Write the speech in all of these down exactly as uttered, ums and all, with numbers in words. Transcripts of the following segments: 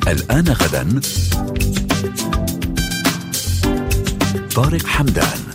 الآن غدا طارق حمدان.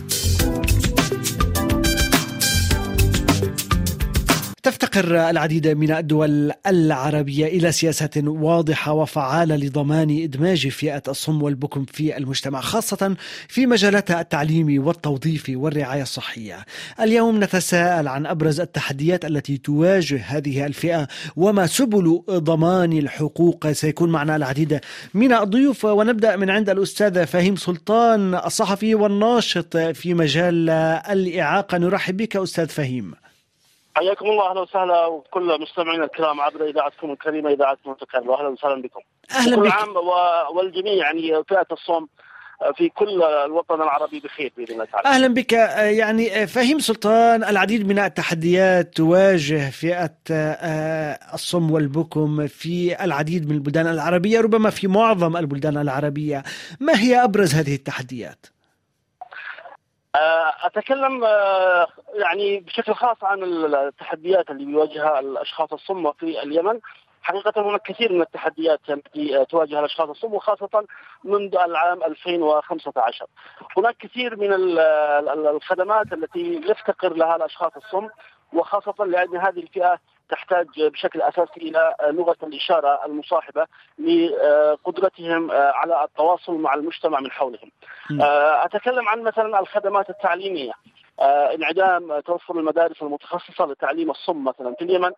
تفتقر العديد من الدول العربية إلى سياسات واضحة وفعالة لضمان إدماج فئة الصم والبكم في المجتمع، خاصة في مجالات التعليم والتوظيف والرعاية الصحية. اليوم نتساءل عن أبرز التحديات التي تواجه هذه الفئة وما سبل ضمان الحقوق. سيكون معنا العديد من الضيوف، ونبدأ من عند الأستاذ فهيم سلطان، الصحفي والناشط في مجال الإعاقة. نرحب بك أستاذ فهيم. حياكم الله، اهلا وسهلا وكل مستمعينا الكرام عبر اذاعتكم الكريمه اذاعه مونte كارلو. اهلا وسهلا بكم. اهلا كل بك. عام والجميع يعني فئه الصم في كل الوطن العربي بخير باذن الله تعالى. اهلا بك. يعني فهيم سلطان، العديد من التحديات تواجه فئه الصم والبكم في العديد من البلدان العربيه، ربما في معظم البلدان العربيه. ما هي ابرز هذه التحديات؟ أتكلم يعني بشكل خاص عن التحديات اللي بيواجهها الأشخاص الصم في اليمن. حقيقة هناك كثير من التحديات التي تواجه الأشخاص الصم، وخاصة منذ العام ألفين وخمسة عشر. هناك كثير من الخدمات التي يفتقر لها الأشخاص الصم، وخاصة لأن هذه الفئة تحتاج بشكل أساسي إلى لغة الإشارة المصاحبة لقدرتهم على التواصل مع المجتمع من حولهم. أتكلم عن مثلا الخدمات التعليمية، انعدام توفر المدارس المتخصصة لتعليم الصم مثلا في اليمن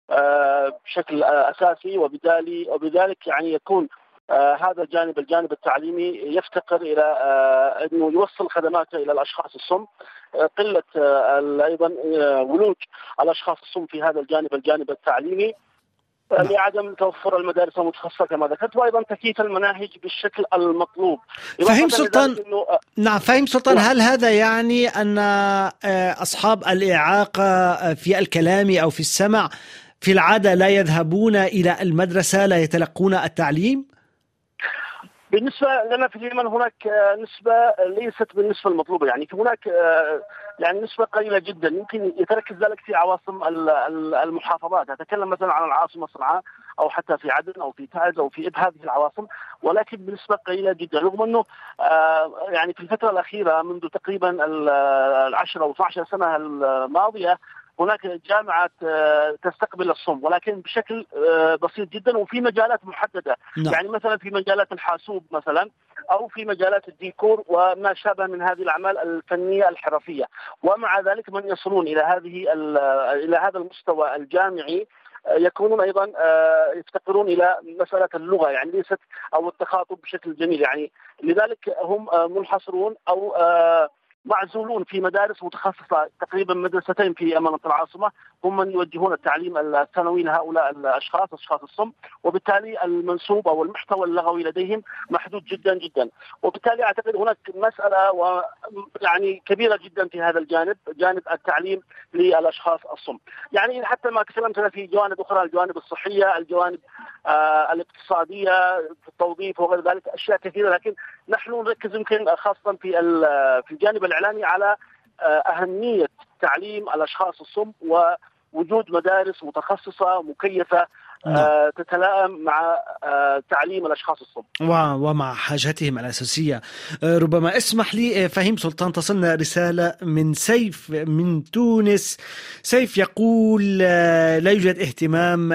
بشكل أساسي، وبالتالي وبذلك يعني يكون آه هذا الجانب الجانب التعليمي يفتقر إلى آه أنه يوصل خدماته إلى الأشخاص الصم. آه قلة آه أيضا آه ولوج الأشخاص الصم في هذا الجانب الجانب التعليمي، آه لعدم توفر المدارس المتخصصة كما ذكرت، وأيضا تكييف المناهج بالشكل المطلوب. فهيم سلطان، آه نعم فهيم سلطان، هل هذا يعني أن آه أصحاب الإعاقة في الكلام أو في السمع في العادة لا يذهبون إلى المدرسة، لا يتلقون التعليم؟ بالنسبة لنا في اليمن هناك نسبة ليست بالنسبة المطلوبة، يعني هناك يعني نسبة قليلة جدا، يمكن يتركز ذلك في عواصم المحافظات. أتكلم مثلا عن العاصمة صنعاء أو حتى في عدن أو في تعز أو في إب، هذه العواصم، ولكن بنسبة قليلة جدا، رغم أنه يعني في الفترة الأخيرة منذ تقريبا العشر أو اثنتي عشرة سنة الماضية هناك جامعات تستقبل الصم، ولكن بشكل بسيط جدا وفي مجالات محددة. نعم. يعني مثلا في مجالات الحاسوب مثلا، أو في مجالات الديكور وما شابه من هذه الأعمال الفنية الحرفية. ومع ذلك من يصلون إلى هذه إلى هذا المستوى الجامعي يكونون أيضا يفتقرون إلى مسألة اللغة، يعني ليست أو التخاطب بشكل جميل، يعني لذلك هم منحصرون أو معزولون في مدارس متخصصة، تقريبا مدرستين في منطقة العاصمة هم من يوجهون التعليم الثانوي لهؤلاء الأشخاص أشخاص الصم، وبالتالي المنسوب أو المحتوى اللغوي لديهم محدود جدا جدا. وبالتالي أعتقد هناك مسألة ويعني كبيرة جدا في هذا الجانب، جانب التعليم للأشخاص الصم. يعني حتى ما تكلمت أنا في جوانب أخرى، الجوانب الصحية، الجوانب آه الاقتصادية، التوظيف وغير ذلك، أشياء كثيرة، لكن نحن نركز يمكن خاصة في في الجانب الإعلامي على أهمية تعليم الأشخاص الصم ووجود مدارس متخصصة مكيفة آه تتلائم مع آه تعليم الأشخاص الصم ومع حاجتهم الأساسية. ربما اسمح لي فهيم سلطان، تصلنا رسالة من سيف من تونس. سيف يقول لا يوجد اهتمام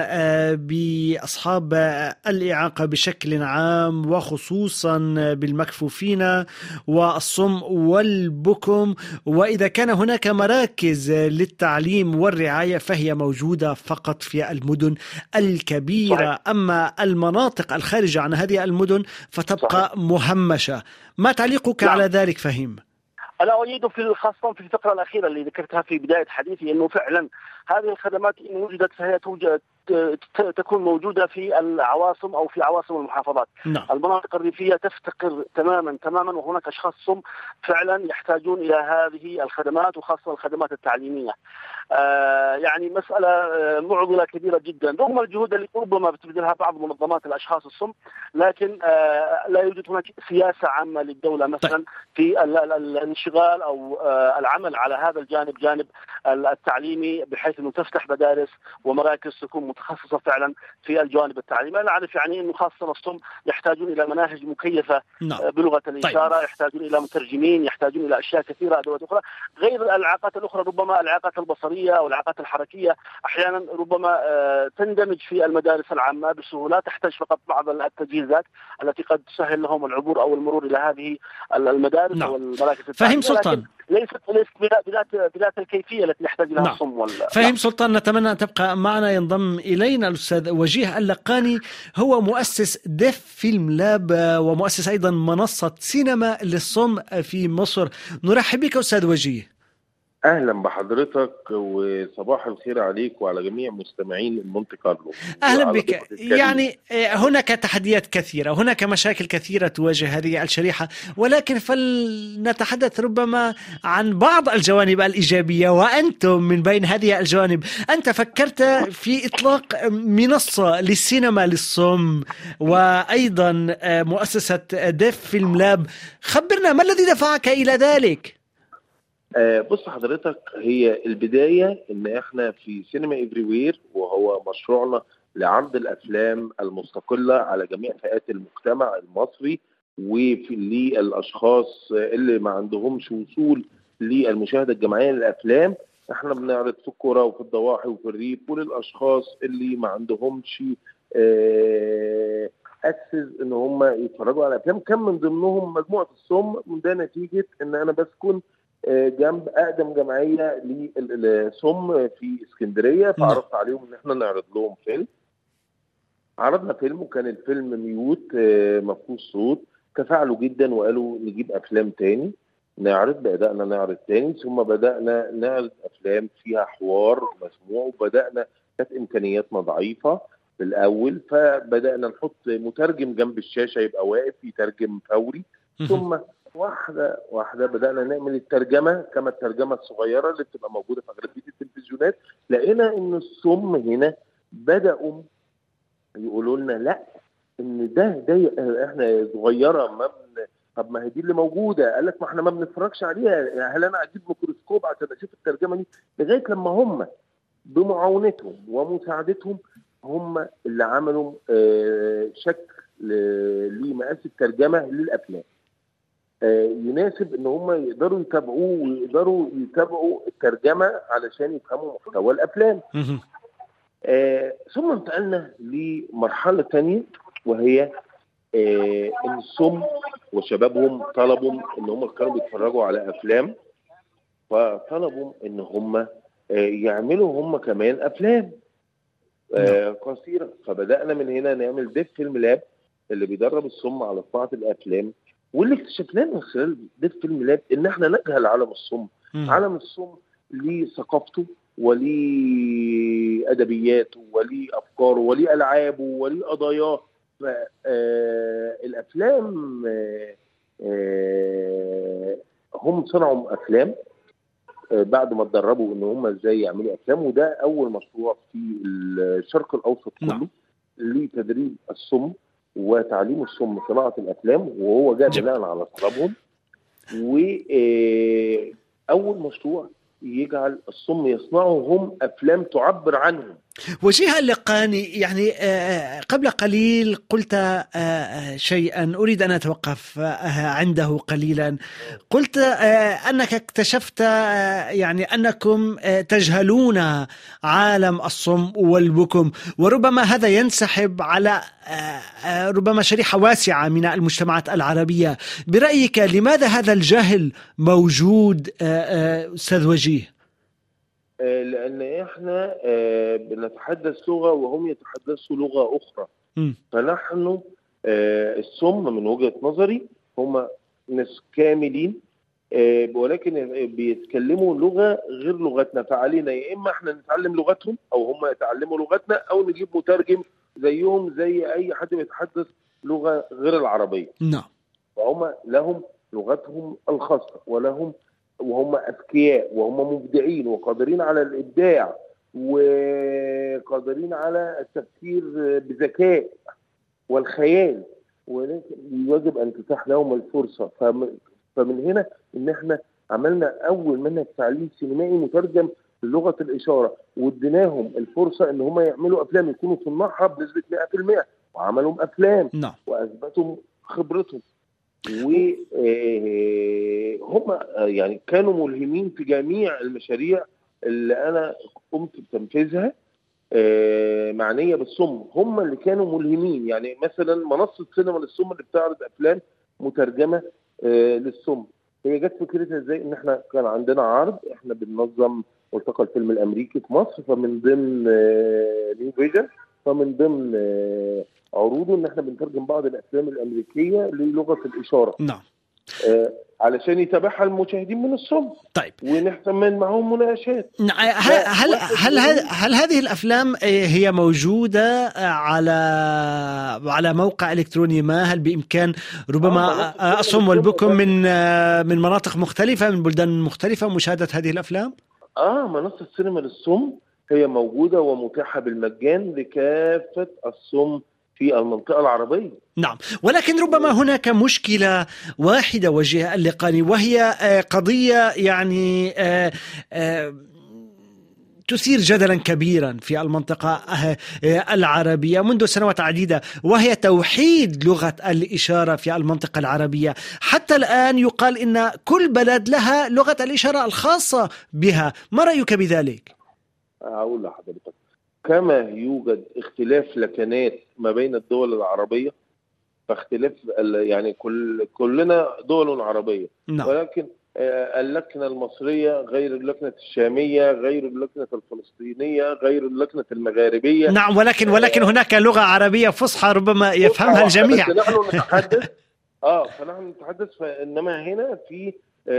بأصحاب الإعاقة بشكل عام، وخصوصا بالمكفوفين والصم والبكم، وإذا كان هناك مراكز للتعليم والرعاية فهي موجودة فقط في المدن الكبيرة. صحيح. أما المناطق الخارجة عن هذه المدن فتبقى صحيح. مهمشة. ما تعليقك نعم. على ذلك فهيم؟ أنا أؤيد في خاصة في الفترة الأخيرة اللي ذكرتها في بداية حديثي، أنه فعلا هذه الخدمات إن وجدت فهي توجد تكون موجودة في العواصم أو في عواصم المحافظات. نعم. المناطق الريفية تفتقر تماما تماما، وهناك أشخاص صم فعلا يحتاجون إلى هذه الخدمات، وخاصة الخدمات التعليمية. آه يعني مسألة آه معضلة كبيرة جدا، رغم الجهود اللي ربما بتبذلها بعض منظمات الأشخاص الصم، لكن آه لا يوجد هناك سياسة عامة للدولة مثلا في الانشغال أو آه العمل على هذا الجانب، جانب التعليمي، بحيث أنه تفتح مدارس ومراكز تكون متخصصة فعلا في الجوانب التعليمية. أنا أعرف يعني أنه خاصة الصم يحتاجون إلى مناهج مكيفة نعم. بلغة الإشارة، طيب. يحتاجون إلى مترجمين، يحتاجون إلى أشياء كثيرة، أدوات أخرى غير الإعاقات الأخرى، ربما الإعاقات البصرية أو الإعاقات الحركية أحيانا ربما تندمج في المدارس العامة بسهولة، تحتاج فقط بعض التجهيزات التي قد تسهل لهم العبور أو المرور إلى هذه المدارس نعم. أو المراكز فهم التعليمية، سلطان. ليست ليست بذات بذات الكيفية التي يحتاج لها نعم. الصم وال... فهم نعم. سلطان، نتمنى أن تبقى معنا. ينضم إلينا الأستاذ وجيه اللقاني، هو مؤسس ديف فيلم لاب ومؤسس أيضا منصة سينما للصم في مصر. نرحب بك أستاذ وجيه. اهلا بحضرتك وصباح الخير عليك وعلى جميع مستمعين المونتي كارلو. اهلا بك. يعني هناك تحديات كثيره، هناك مشاكل كثيره تواجه هذه الشريحه، ولكن فلنتحدث ربما عن بعض الجوانب الايجابيه، وانتم من بين هذه الجوانب. انت فكرت في اطلاق منصه للسينما للصم وايضا مؤسسه ديف فيلم لاب. خبرنا ما الذي دفعك الى ذلك؟ آه بص حضرتك، هي البداية ان احنا في سينما افريوير، وهو مشروعنا لعرض الافلام المستقلة على جميع فئات المجتمع المصري، وفي للاشخاص اللي ما عندهمش وصول للمشاهدة الجماعية للافلام. احنا بنعرض في القرى وفي الضواحي وفي الريف، وللاشخاص اللي ما عندهمش آه اكسس ان هم يتفرجوا على افلام. كان من ضمنهم مجموعة الصم، وده نتيجة ان انا بسكن جنب اقدم جمعيه للصم في اسكندريه، فعرضت عليهم ان احنا نعرض لهم فيلم. عرضنا فيلم وكان الفيلم ميوت مفهوش صوت، تفاعلوا جدا وقالوا نجيب افلام تاني نعرض. بدانا نعرض تاني، ثم بدانا نعرض افلام فيها حوار مسموع، وبدانا كانت امكانياتنا ضعيفه في الاول، فبدانا نحط مترجم جنب الشاشه يبقى واقف يترجم فوري، ثم واحدة واحدة بدأنا نعمل الترجمة كما الترجمة الصغيرة اللي بتبقى موجودة في أغلبية التلفزيونات. لقينا إن الصم هنا بدأوا يقولوا لنا لا، إن ده ده إحنا صغيرة، ما بن... طب ما هي دي اللي موجودة. قال لك ما إحنا ما بنتفرجش عليها، هل أنا أجيب ميكروسكوب عشان أشوف الترجمة دي؟ لغاية لما هم بمعاونتهم ومساعدتهم هم اللي عملوا شكل لمقاس الترجمة للأفلام يناسب ان هم يقدروا يتابعوه ويقدروا يتابعوا الترجمة علشان يفهموا محتوى الافلام. آه ثم انتقلنا لمرحلة تانية، وهي آه ان الصم وشبابهم طلبوا ان هم كانوا بيتفرجوا على افلام، فطلبوا ان هم آه يعملوا هم كمان افلام آه قصيرة. فبدأنا من هنا نعمل ديف فيلم لاب اللي بيدرب الصم على صناعة الافلام. واللي اكتشفناه من خلال ديف فيلم لاب ان احنا نجهل عالم الصم. م. عالم الصم ليه ثقافته وليه ادبياته وليه افكاره وليه العابه وليه قضاياه. فالافلام هم صنعوا افلام بعد ما اتدربوا ان هم ازاي يعملوا افلام، وده اول مشروع في الشرق الاوسط كله لتدريب الصم وتعليم الصم صناعة الأفلام، وهو جاء بناء على طلبهم. وأول مشروع يجعل الصم يصنعوا هم أفلام تعبر عنهم. وجيه اللقاني، يعني قبل قليل قلت شيئا أريد أن أتوقف عنده قليلا. قلت أنك اكتشفت يعني أنكم تجهلون عالم الصم والبكم، وربما هذا ينسحب على ربما شريحة واسعة من المجتمعات العربية. برأيك لماذا هذا الجهل موجود أستاذ وجيه؟ لأن إحنا بنتحدث لغة وهم يتحدثوا لغة أخرى. م. فنحن الصم من وجهة نظري هم ناس كاملين، ولكن بيتكلموا لغة غير لغتنا، فعلينا يا إما إحنا نتعلم لغتهم أو هم يتعلموا لغتنا، أو نجيب مترجم زيهم زي أي حد بيتحدث لغة غير العربية. نعم. فهم لهم لغتهم الخاصة، ولهم وهم أذكياء وهم مبدعين وقادرين على الإبداع وقادرين على التفكير بذكاء والخيال، ولكن يجب أن تتاح لهم الفرصة. فمن هنا إن إحنا عملنا أول منهج تعليم سينمائي مترجم للغه الاشاره واديناهم الفرصه ان هم يعملوا افلام يكونوا صناعها بنسبه مئة في المئة وعملوا افلام نعم. واثبتوا خبرتهم، وهم يعني كانوا ملهمين في جميع المشاريع اللي انا قمت بتنفيذها معنيه بالصم. هم اللي كانوا ملهمين، يعني مثلا منصه سينما للصم اللي بتعرض افلام مترجمه للصم، هي جت فكرتها ازاي؟ ان احنا كان عندنا عرض، احنا بننظم ملتقى الفيلم الامريكي في مصر، فمن ضمن نيو فيجن فمن ضمن عروضه ان احنا بنترجم بعض الافلام الامريكيه للغه الاشاره. نعم. آه علشان يتابعها المشاهدين من الصم. طيب. ونحتمل معهم مناقشات. هل هل هل, هل هل هذه الافلام هي موجوده على على موقع الكتروني ما؟ هل بامكان ربما الصم والبكم من من مناطق مختلفه من بلدان مختلفه مشاهده هذه الافلام؟ اه منصه سينما للصم هي موجوده ومتاحه بالمجان لكافه الصم في المنطقة العربية. نعم، ولكن ربما هناك مشكلة واحدة وجهها اللقاني، وهي قضية يعني تثير جدلا كبيرا في المنطقة العربية منذ سنوات عديدة، وهي توحيد لغة الإشارة في المنطقة العربية. حتى الآن يقال إن كل بلد لها لغة الإشارة الخاصة بها، ما رأيك بذلك؟ أقول لحضرتك، كما يوجد اختلاف لكنات ما بين الدول العربية، فاختلاف يعني كل كلنا دول عربية. نعم. ولكن اللكنة المصرية غير اللكنة الشامية، غير اللكنة الفلسطينية، غير اللكنة المغاربية. نعم، ولكن ولكن هناك لغة عربية فصحى ربما يفهمها الجميع. نحن نتحدث اه فنحن نتحدث فإنما هنا في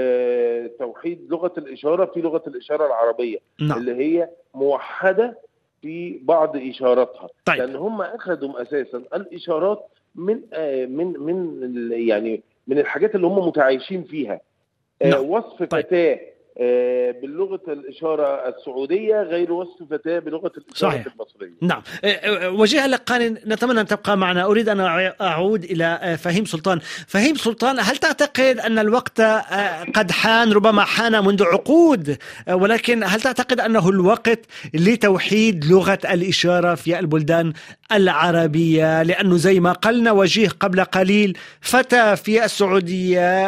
آه توحيد لغة الإشارة في لغة الإشارة العربية. نعم. اللي هي موحدة في بعض إشاراتها. طيب. لأن هم أخذوا أساسا الإشارات من آه من من يعني من الحاجات اللي هم متعايشين فيها. آه نعم. وصف طيب. فتاة آه باللغة الإشارة السعودية غير وصف فتاة بلغة الإشارة صحيح. المصرية. نعم. وجيه اللقاني، نتمنى أن تبقى معنا. أريد أن أعود إلى فهيم سلطان. فهيم سلطان، هل تعتقد أن الوقت قد حان؟ ربما حان منذ عقود، ولكن هل تعتقد أنه الوقت لتوحيد لغة الإشارة في البلدان العربية؟ لأنه زي ما قلنا وجيه قبل قليل، فتاة في السعودية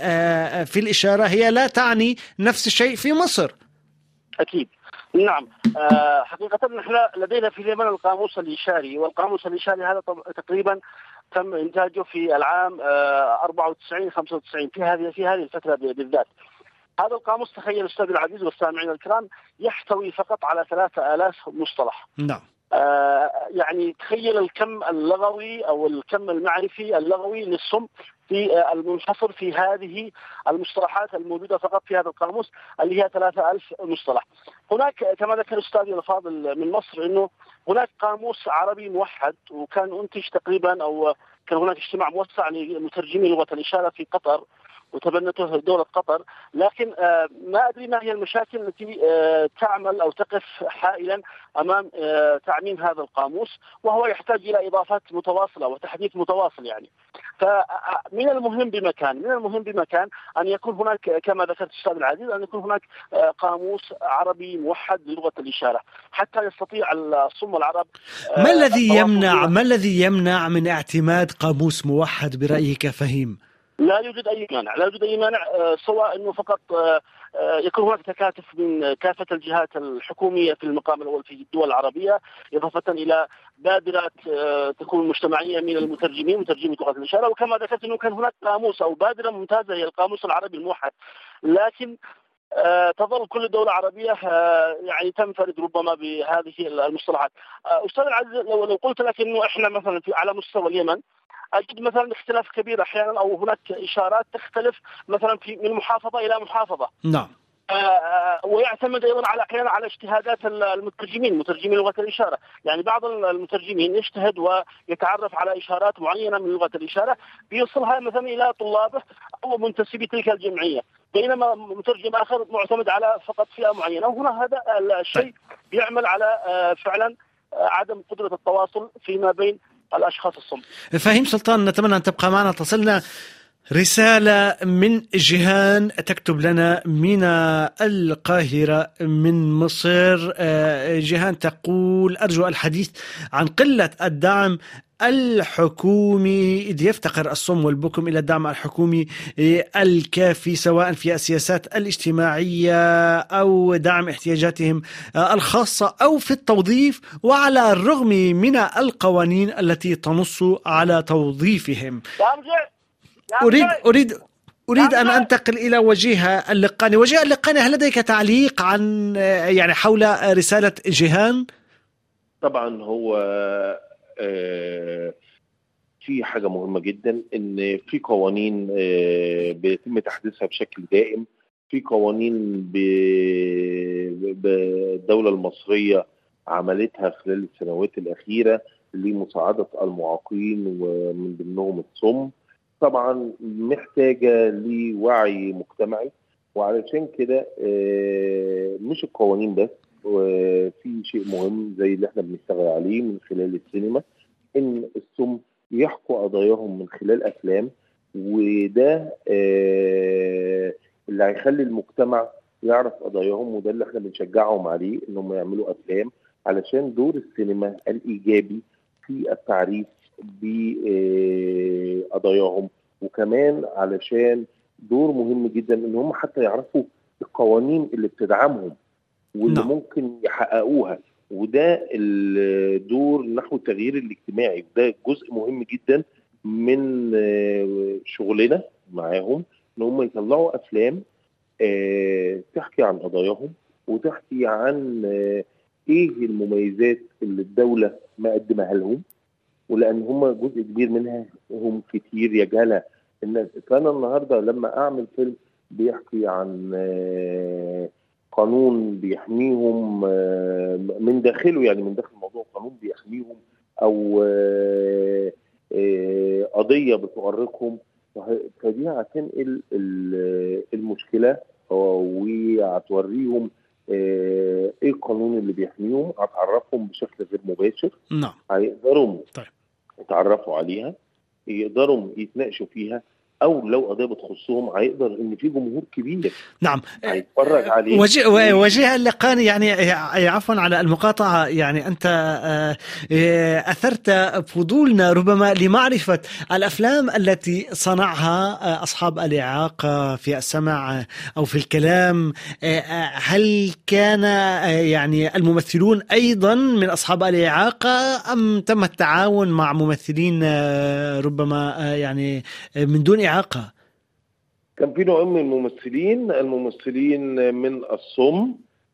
في الإشارة هي لا تعني نفس الشيء في مصر. أكيد. نعم. أه حقيقة نحن لدينا في اليمن القاموس الإشاري، والقاموس الإشاري هذا تقريبا تم إنتاجه في العام أه أربعة وتسعين خمسة وتسعين، في هذه في هذه الفترة بالذات. هذا القاموس، تخيل أستاذ العزيز والسامعين الكرام، يحتوي فقط على ثلاثة آلاف مصطلح. نعم. آه يعني تخيل الكم اللغوي أو الكم المعرفي اللغوي للصم في المنحصر في هذه المصطلحات الموجودة فقط في هذا القاموس اللي هي ثلاثة آلاف مصطلح. هناك كما ذكر أستاذي الفاضل من مصر أنه هناك قاموس عربي موحد، وكان أنتج تقريبا أو كان هناك اجتماع موسع لمترجمي لغة الإشارة في قطر وتبنته دولة قطر، لكن ما أدري ما هي المشاكل التي تعمل أو تقف حائلا أمام تعميم هذا القاموس، وهو يحتاج إلى إضافات متواصلة وتحديث متواصل. يعني فمن المهم بمكان من المهم بمكان أن يكون هناك كما ذكرت أستاذ العزيز أن يكون هناك قاموس عربي موحد للغة الإشارة حتى يستطيع الصم العرب. ما الذي يمنع ما الذي يمنع من اعتماد قاموس موحد برأيك فهيم؟ لا يوجد أي مانع، لا يوجد أي مانع، سواء أنه فقط يكون هناك تكاتف من كافة الجهات الحكومية في المقام الأول في الدول العربية، إضافة إلى بادرات تكون مجتمعية من المترجمين مترجمي لغة الإشارة. وكما ذكرت أنه كان هناك قاموس أو بادرة ممتازة هي القاموس العربي الموحد، لكن تظل كل دولة عربية يعني تنفرد ربما بهذه المصطلحات. أستاذ العزيز، لو قلت لك أنه إحنا مثلا في على مستوى اليمن أجد مثلا اختلاف كبير أحيانا، أو هناك إشارات تختلف مثلا في من محافظة إلى محافظة. نعم. آه ويعتمد أيضا على أحيانا على اجتهادات المترجمين مترجمي لغة الإشارة. يعني بعض المترجمين يجتهد ويتعرف على إشارات معينة من لغة الإشارة بيوصلها مثلا إلى طلابه أو منتسبي تلك الجمعية، بينما مترجم آخر معتمد على فقط فئة معينة. وهنا هذا الشيء بيعمل على آه فعلا آه عدم قدرة التواصل فيما بين الأشخاص الصم. فهيم سلطان، نتمنى أن تبقى معنا. تصلنا رسالة من جيهان تكتب لنا من القاهرة من مصر. جيهان تقول: أرجو الحديث عن قلة الدعم الحكومي، إذ يفتقر الصم والبكم إلى الدعم الحكومي الكافي سواء في السياسات الاجتماعية أو دعم احتياجاتهم الخاصة أو في التوظيف، وعلى الرغم من القوانين التي تنص على توظيفهم. أريد أريد أريد أن أنتقل إلى وجيه اللقاني. وجيه اللقاني، هل لديك تعليق عن يعني حول رسالة جيهان؟ طبعا هو في حاجة مهمة جدا، إن في قوانين بيتم تحديثها بشكل دائم، في قوانين بالدولة المصرية عملتها خلال السنوات الأخيرة لمساعدة المعاقين ومن ضمنهم الصم. طبعا محتاجة لوعي مجتمعي، وعلشان كده مش القوانين بس، وفي شيء مهم زي اللي احنا بنشتغل عليه من خلال السينما، ان الصم يحكوا قضاياهم من خلال افلام، وده اللي هيخلي المجتمع يعرف قضاياهم، وده اللي احنا بنشجعهم عليه انهم يعملوا افلام، علشان دور السينما الايجابي في التعريف بقضاياهم، وكمان علشان دور مهم جدا ان هم حتى يعرفوا القوانين اللي بتدعمهم واللي نعم. ممكن يحققوها، وده الدور نحو التغيير الاجتماعي. ده جزء مهم جدا من شغلنا معاهم، ان هم يطلعوا افلام تحكي عن قضاياهم وتحكي عن ايه المميزات اللي الدولة مقدمها لهم، ولان هم جزء كبير منها هم كتير يجهلها الناس. فانا النهارده لما اعمل فيلم بيحكي عن قانون بيحميهم من داخله، يعني من داخل الموضوع قانون بيحميهم، او قضية بتؤرقهم، فدي هتنقل المشكلة وهتوريهم ايه القانون اللي بيحميهم، هتعرفهم بشكل غير مباشر. نعم. هيقدروا طيب. يتعرفوا عليها، يقدروا يتناقشوا فيها، او لو قضيه بتخصهم هيقدر ان في جمهور كبير نعم هيتفرج عليه. وجه وجه اللقاني، يعني عفوا على المقاطعه، يعني انت اثرت فضولنا ربما لمعرفه الافلام التي صنعها اصحاب الاعاقه في السمع او في الكلام. هل كان يعني الممثلون ايضا من اصحاب الاعاقه، ام تم التعاون مع ممثلين ربما يعني من دون إعاقة؟ كان في نوع من الممثلين الممثلين من الصم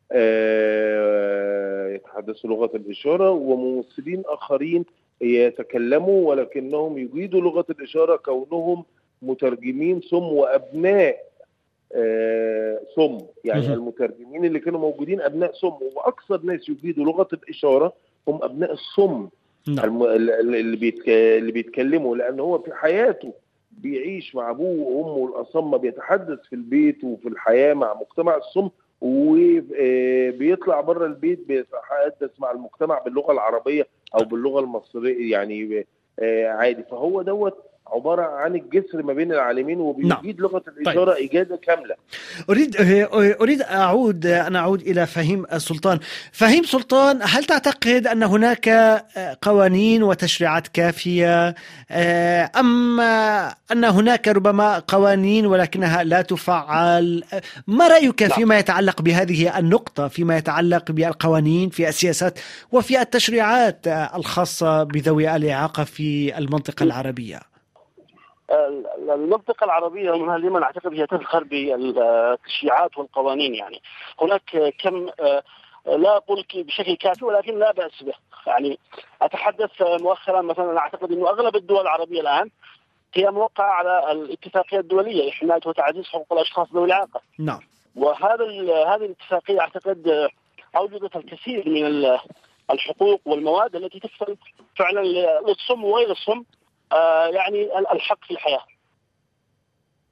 يتحدثوا لغة الإشارة، وممثلين آخرين يتكلموا ولكنهم يجيدوا لغة الإشارة كونهم مترجمين صم وأبناء صم، يعني المترجمين اللي كانوا موجودين أبناء صم، وأكثر ناس يجيدوا لغة الإشارة هم أبناء الصم. نعم. اللي بيتك... اللي بيتكلموا، لأن هو في حياته بيعيش مع أبوه وأمه الأصم، بيتحدث في البيت وفي الحياة مع مجتمع الصم، وبيطلع بره البيت بيتحدث مع المجتمع باللغة العربية أو باللغة المصرية، يعني عادي. فهو دوت عبارة عن الجسر ما بين العالمين، وبيجيد نعم. لغة الإشارة طيب. إجادة كاملة. أريد أريد أعود أنا أعود إلى فهيم سلطان. فهيم سلطان، هل تعتقد أن هناك قوانين وتشريعات كافية، أم أن هناك ربما قوانين ولكنها لا تفعل؟ ما رأيك فيما يتعلق بهذه النقطة، فيما يتعلق بالقوانين في السياسات وفي التشريعات الخاصة بذوي الإعاقة في المنطقة العربية؟ المنطقة العربية منها لمن أعتقد هي تفخر بالتشريعات والقوانين. يعني هناك كم لا أقول بشكل كافي ولكن لا بأس به. يعني أتحدث مؤخرا مثلا، أعتقد أنه أغلب الدول العربية الآن هي موقعة على الاتفاقية الدولية لحماية وتعزيز حقوق الأشخاص ذوي الإعاقة. نعم. وهذا هذه الاتفاقية أعتقد أوجدت الكثير من الحقوق والمواد التي تكفل فعلا للصم وغير الصم يعني الحق في الحياة.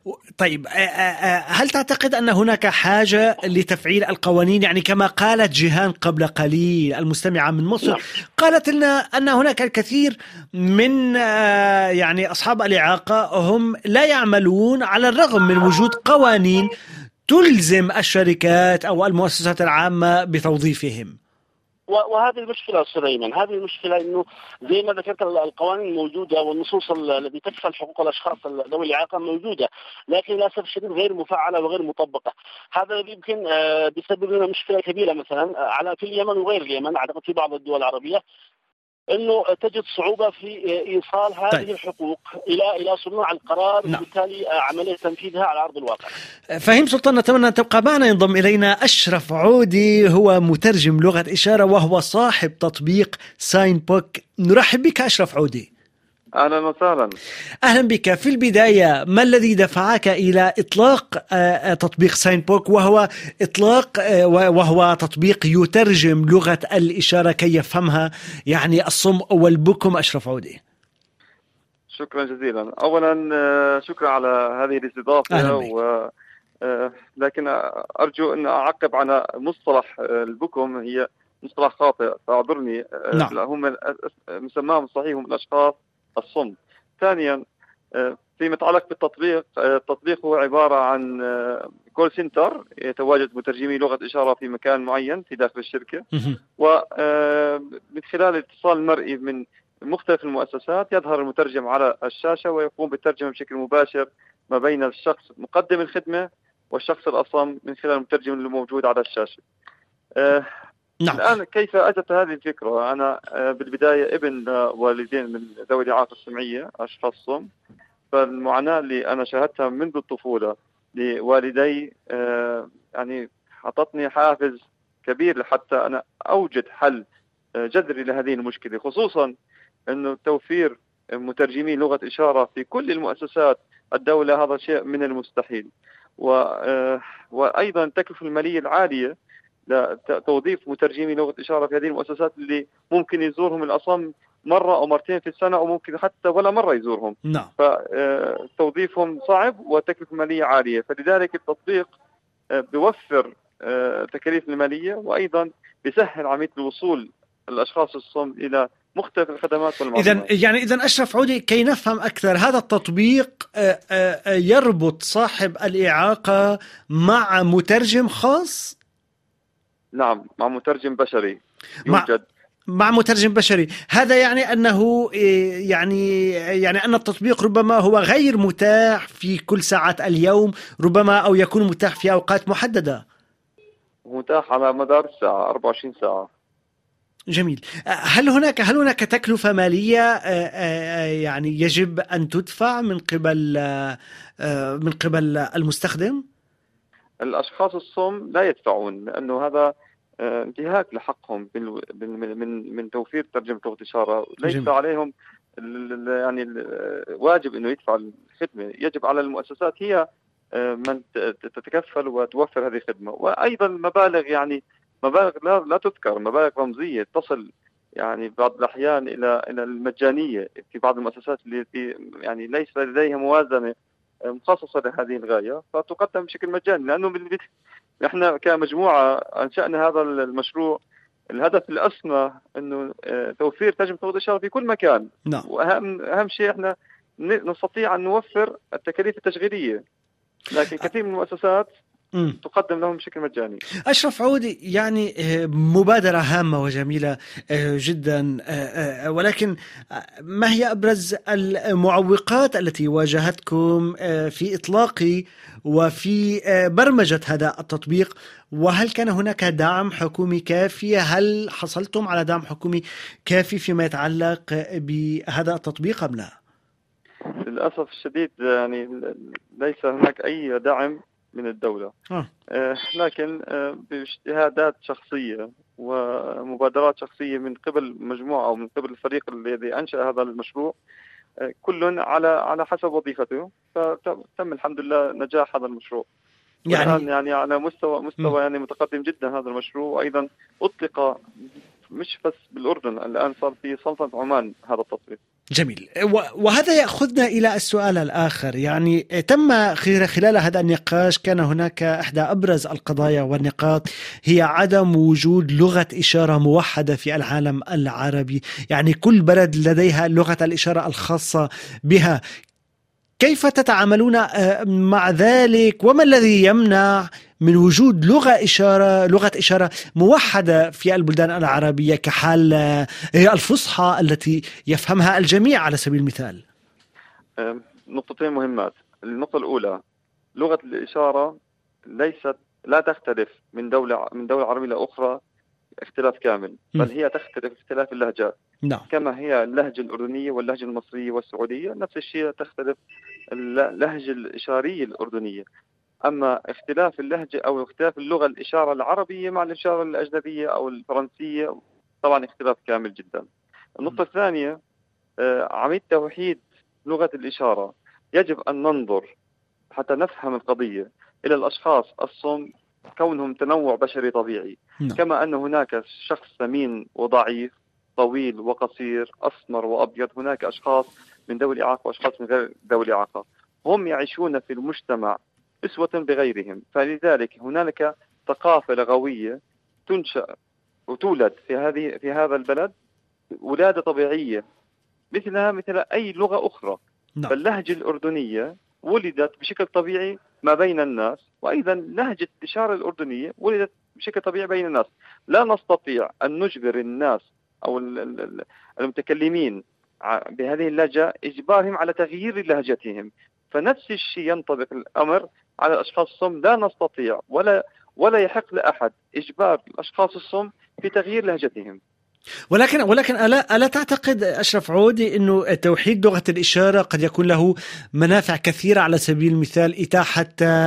طيب هل تعتقد أن هناك حاجة لتفعيل القوانين؟ يعني كما قالت جيهان قبل قليل المستمعة من مصر، قالت لنا أن هناك الكثير من يعني أصحاب الإعاقة هم لا يعملون على الرغم من وجود قوانين تلزم الشركات أو المؤسسات العامة بتوظيفهم. وهذه المشكلة سليمان، هذه المشكلة إنه زي ما ذكرت القوانين موجودة والنصوص التي تكفل حقوق الأشخاص ذوي الإعاقة موجودة، لكن للأسف الشديد غير مفعلة وغير مطبقة. هذا يمكن بيسبب لنا مشكلة كبيرة مثلا على في اليمن وغير اليمن، أعتقد في بعض الدول العربية انه تجد صعوبه في ايصال هذه طيب. الحقوق الى الى صناع القرار، وبالتالي نعم. عمليه تنفيذها على ارض الواقع. فهيم سلطان، نتمنى ان تبقى معنا. ينضم الينا اشرف عودي، هو مترجم لغه اشاره وهو صاحب تطبيق ساين بوك. نرحب بك اشرف عودي. أهلا وسهلا. أهلا بك. في البداية، ما الذي دفعك إلى إطلاق تطبيق ساين بوك، وهو إطلاق وهو تطبيق يترجم لغة الإشارة كي يفهمها يعني الصم والبكم؟ أشرف عودي. شكرا جزيلا. أولا شكرا على هذه الاستضافة، و لكن أرجو أن أعقب على مصطلح البكم، هي مصطلح خاطئ فأعذرني. نعم. هم مسماهم الصحيح هم الأشخاص الصم. ثانيا فيما يتعلق بالتطبيق، التطبيق هو عبارة عن كول سنتر يتواجد مترجمي لغة إشارة في مكان معين في داخل الشركة، ومن خلال الاتصال المرئي من مختلف المؤسسات يظهر المترجم على الشاشة ويقوم بالترجمة بشكل مباشر ما بين الشخص مقدم الخدمة والشخص الأصم من خلال المترجم اللي موجود على الشاشة. نعم. الآن كيف أتت هذه الفكرة؟ أنا بالبداية ابن والدين من ذوي الإعاقة السمعية، أشخاص صم، فالمعاناة اللي أنا شاهدتها منذ الطفولة لوالدي يعني أعطتني حافز كبير لحتى أنا أوجد حل جذري لهذه المشكلة، خصوصا أنه توفير مترجمي لغة إشارة في كل المؤسسات الدولة هذا شيء من المستحيل، وأيضا التكلفة المالية العالية لتوظيف مترجمي لغة إشارة في هذه المؤسسات اللي ممكن يزورهم الأصم مرة أو مرتين في السنة، أو ممكن حتى ولا مرة يزورهم. نعم. فتوظيفهم صعب وتكلفة مالية عالية، فلذلك التطبيق بيوفر تكاليف المالية، وأيضا بيسهل عملية الوصول الأشخاص الصم إلى مختلف الخدمات والمعلومات. إذن يعني إذن أشرف عودي، كي نفهم أكثر، هذا التطبيق يربط صاحب الإعاقة مع مترجم خاص؟ نعم، مع مترجم بشري يوجد. مع مترجم بشري. هذا يعني أنه يعني يعني أن التطبيق ربما هو غير متاح في كل ساعات اليوم، ربما أو يكون متاح في أوقات محددة. متاح على مدار الساعة أربعة وعشرين ساعة. جميل. هل هناك هل هناك تكلفة مالية يعني يجب أن تدفع من قبل من قبل المستخدم؟ الأشخاص الصم لا يدفعون، لأنه هذا انتهاك لحقهم من من من توفير ترجمة لغة إشارة. ليس عليهم يعني الواجب إنه يدفع الخدمة، يجب على المؤسسات هي من تتكفل وتوفر هذه الخدمة. وأيضا مبالغ يعني مبالغ لا, لا تذكر، مبالغ رمزية تصل يعني بعض الأحيان إلى إلى المجانية في بعض المؤسسات التي يعني ليس لديها موازنة مخصصة لهذه الغاية، فتقدم بشكل مجاني. لأنه نحن كمجموعة أنشأنا هذا المشروع، الهدف الأسمى إنه توفير ترجمة لغة إشارة في كل مكان. نعم. وأهم أهم شيء إحنا نستطيع أن نوفر التكاليف التشغيلية، لكن كثير من المؤسسات مم. تقدم لهم بشكل مجاني. أشرف عودي، يعني مبادرة هامة وجميلة جدا، ولكن ما هي أبرز المعوقات التي واجهتكم في إطلاق وفي برمجة هذا التطبيق؟ وهل كان هناك دعم حكومي كافي؟ هل حصلتم على دعم حكومي كافي فيما يتعلق بهذا التطبيق أم لا؟ للأسف الشديد يعني ليس هناك أي دعم من الدولة. آه. آه لكن آه باجتهادات شخصية ومبادرات شخصية من قبل مجموعة أو من قبل الفريق الذي أنشأ هذا المشروع، آه كل على على حسب وظيفته، فتم الحمد لله نجاح هذا المشروع. يعني يعني على مستوى مستوى م. يعني متقدم جدا هذا المشروع، وأيضا أطلق مش بس بالأردن، الآن صار في سلطنة عمان هذا التصويت. جميل. وهذا يأخذنا إلى السؤال الآخر، يعني تم خلال هذا النقاش كان هناك إحدى أبرز القضايا والنقاط هي عدم وجود لغة إشارة موحدة في العالم العربي، يعني كل بلد لديها لغة الإشارة الخاصة بها. كيف تتعاملون مع ذلك؟ وما الذي يمنع من وجود لغة إشارة لغة إشارة موحدة في البلدان العربية كحال الفصحى التي يفهمها الجميع على سبيل المثال؟ نقطتين مهمات. النقطة الأولى، لغة الإشارة ليست لا تختلف من دولة من دولة عربية لأخرى اختلاف كامل، بل هي تختلف اختلاف اللهجات. نعم. كما هي اللهجة الأردنية واللهجة المصرية والسعودية، نفس الشيء تختلف اللهجة الإشارية الأردنية. أما اختلاف اللهجة أو اختلاف اللغة الإشارة العربية مع الإشارة الأجنبية أو الفرنسية طبعا اختلاف كامل جدا. النقطة الثانية، عملية توحيد لغة الإشارة يجب أن ننظر حتى نفهم القضية إلى الأشخاص الصم كونهم تنوع بشري طبيعي. م. كما أن هناك شخص سمين وضعيف، طويل وقصير، أسمر وأبيض، هناك أشخاص من ذوي الإعاقة وأشخاص من غير ذوي الإعاقة، هم يعيشون في المجتمع أسوة بغيرهم. فلذلك هنالك ثقافة لغوية تنشأ وتولد في هذه في هذا البلد ولادة طبيعية مثلها مثل أي لغة أخرى. no. فاللهجة الأردنية ولدت بشكل طبيعي ما بين الناس، وأيضا لهجة الإشارة الأردنية ولدت بشكل طبيعي بين الناس. لا نستطيع أن نجبر الناس أو المتكلمين بهذه اللهجة إجبارهم على تغيير لهجتهم. فنفس الشيء ينطبق الأمر على الأشخاص الصم. لا نستطيع ولا ولا يحق لأحد إجبار الأشخاص الصم في تغيير لهجتهم. ولكن ولكن ألا ألا تعتقد أشرف عودي إنه توحيد لغة الإشارة قد يكون له منافع كثيرة، على سبيل المثال إتاحة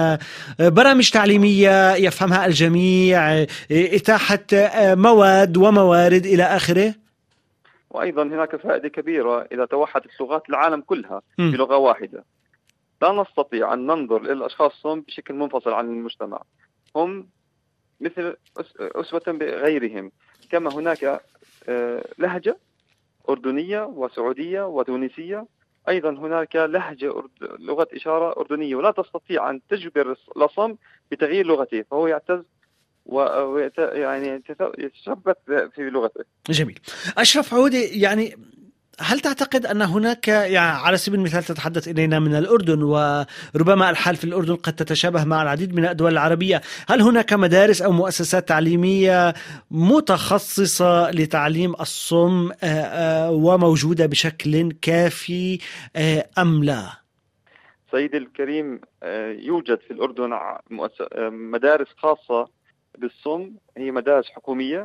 برامج تعليمية يفهمها الجميع، إتاحة مواد وموارد إلى آخره؟ وأيضا هناك فائدة كبيرة إذا توحدت لغات العالم كلها بلغة واحدة. لا نستطيع أن ننظر للأشخاص الصم بشكل منفصل عن المجتمع، هم مثل أسوة بغيرهم. كما هناك لهجة أردنية وسعودية وتونسية، أيضا هناك لهجة أرد... لغة إشارة أردنية، ولا تستطيع أن تجبر الأصم بتغيير لغته، فهو يعتز ويت... يعني يتثبت في لغته. جميل. أشرف عودي، يعني هل تعتقد أن هناك، يعني على سبيل المثال تتحدث إلينا من الأردن، وربما الحال في الأردن قد تتشابه مع العديد من الدول العربية، هل هناك مدارس أو مؤسسات تعليمية متخصصة لتعليم الصم وموجودة بشكل كافي أم لا؟ سيدي الكريم، يوجد في الأردن مدارس خاصة بالصم، هي مدارس حكومية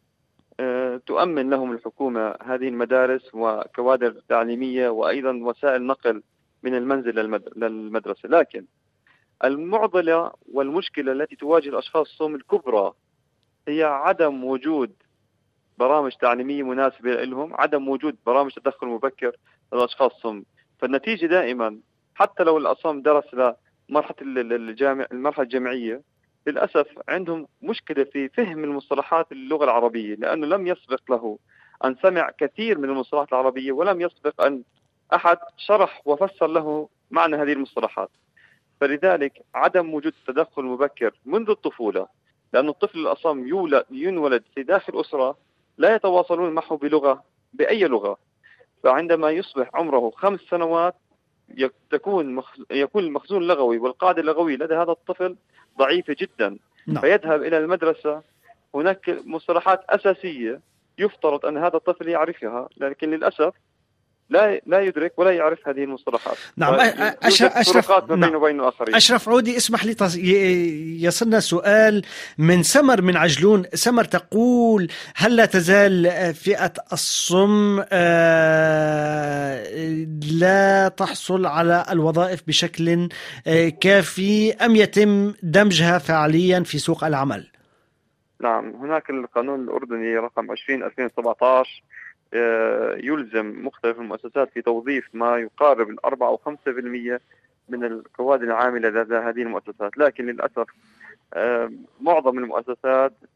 تؤمن لهم الحكومة هذه المدارس وكوادر تعليمية وأيضا وسائل نقل من المنزل للمدرسة. لكن المعضلة والمشكلة التي تواجه الأشخاص الصم الكبرى هي عدم وجود برامج تعليمية مناسبة لهم، عدم وجود برامج تدخل مبكر للأشخاص الصم. فالنتيجة دائما حتى لو الأصم درس لمرحلة الجامع المرحلة الجامعية، للأسف عندهم مشكلة في فهم المصطلحات اللغة العربية، لأنه لم يسبق له أن سمع كثير من المصطلحات العربية، ولم يسبق أن أحد شرح وفسر له معنى هذه المصطلحات. فلذلك عدم وجود تدخل مبكر منذ الطفولة، لأن الطفل الأصم يولد ينولد في داخل أسرة لا يتواصلون معه بلغة بأي لغة، فعندما يصبح عمره خمس سنوات تكون يكون المخزون اللغوي والقاعدة اللغوية لدى هذا الطفل ضعيفة جدا. no. فيذهب إلى المدرسة، هناك مصطلحات أساسية يفترض أن هذا الطفل يعرفها، لكن للأسف لا لا يدرك ولا يعرف هذه المصطلحات. نعم. أشرف ما بينه وبين الآخرين. أشرف عودي، اسمح لي يصلنا سؤال من سمر من عجلون. سمر تقول: هل لا تزال فئة الصم لا تحصل على الوظائف بشكل كافي، أم يتم دمجها فعليا في سوق العمل؟ نعم، هناك القانون الأردني رقم عشرين ألفين وسبعة عشر يلزم مختلف المؤسسات في توظيف ما يقارب الأربعة أو خمسة بالمئة من الكوادر العاملة لدى هذه المؤسسات. لكن للأسف معظم المؤسسات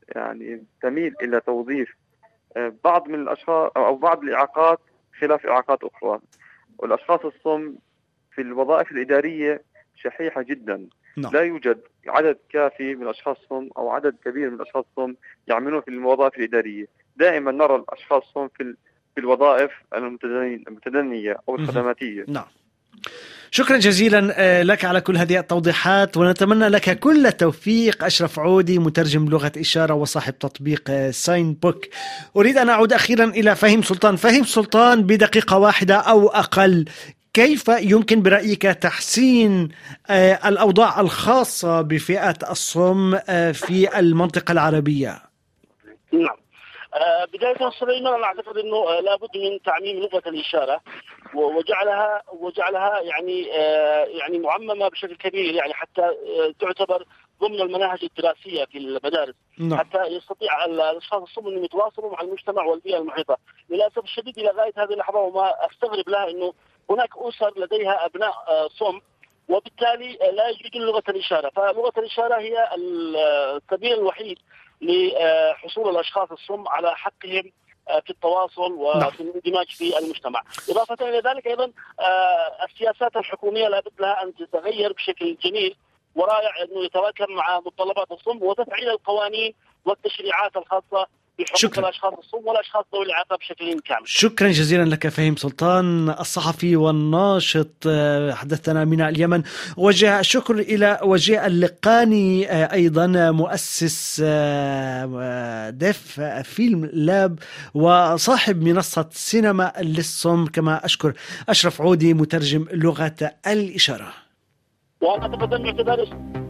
يعني تميل إلى توظيف بعض من الأشخاص أو بعض الإعاقات خلاف إعاقات أخرى. والأشخاص الصم في الوظائف الإدارية شحيحة جدا. نعم. لا يوجد عدد كافي من الأشخاص الصم أو عدد كبير من الأشخاص الصم يعملون في الوظائف الإدارية. دائما نرى الأشخاص الصم في في الوظائف المتدنية أو الخدماتية. نعم. شكرا جزيلا لك على كل هذه التوضيحات، ونتمنى لك كل التوفيق. أشرف عودي، مترجم لغة إشارة وصاحب تطبيق ساين بوك. أريد أن أعود أخيرا إلى فهيم سلطان. فهيم سلطان، بدقيقة واحدة أو أقل، كيف يمكن برأيك تحسين الأوضاع الخاصة بفئة الصم في المنطقة العربية؟ نعم. آه بداية سليمان، أنا أعتقد أنه آه لابد من تعميم لغة الإشارة وجعلها وجعلها يعني آه يعني معممة بشكل كبير، يعني حتى آه تعتبر ضمن المناهج الدراسية في المدارس. نعم. حتى يستطيع الأشخاص الصم أن يتواصلوا مع المجتمع والبيئة المحيطة. للأسف الشديد إلى غاية هذه اللحظة، وما أستغرب لها، أنه هناك أسر لديها أبناء آه صم، وبالتالي آه لا يجيدون لغة الإشارة. فلغة الإشارة هي السبيل الوحيد لحصول الأشخاص الصم على حقهم في التواصل وفي الاندماج في المجتمع. إضافة إلى ذلك أيضا السياسات الحكومية لابد لها أن تتغير بشكل جميل ورائع، أنه يتواكب مع متطلبات الصم وتفعيل القوانين والتشريعات الخاصة بحقوق شكرا. الأشخاص الصم والأشخاص ذوي الإعاقة بشكل كامل. شكرا جزيلا لك فهيم سلطان، الصحفي والناشط، حدثنا من اليمن. وجه الشكر إلى وجيه اللقاني، أيضا مؤسس ديف فيلم لاب وصاحب منصة سينما للصم. كما أشكر أشرف عودي، مترجم لغة الإشارة. وأنا أتقدم باعتبار